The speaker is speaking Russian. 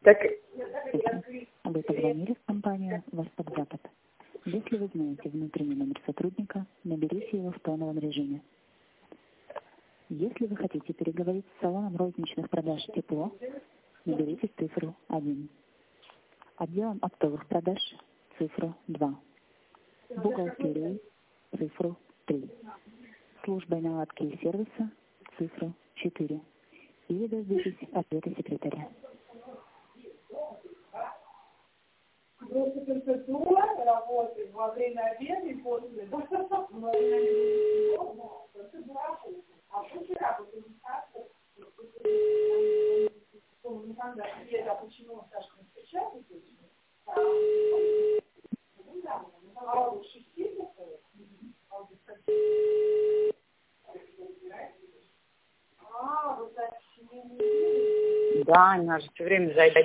Так, Вы позвонили в компанию «Восток-Запад». Если вы знаете внутренний номер сотрудника, наберите его в тоновом режиме. Если вы хотите переговорить с салоном розничных продаж «Тепло», наберите цифру 1. Отделом оптовых продаж цифру 2. Бухгалтерией цифру 3. Службой наладки и сервиса цифру 4. И дождитесь ответа секретаря. Работает во время обеда и после. да, она же все время зайдет.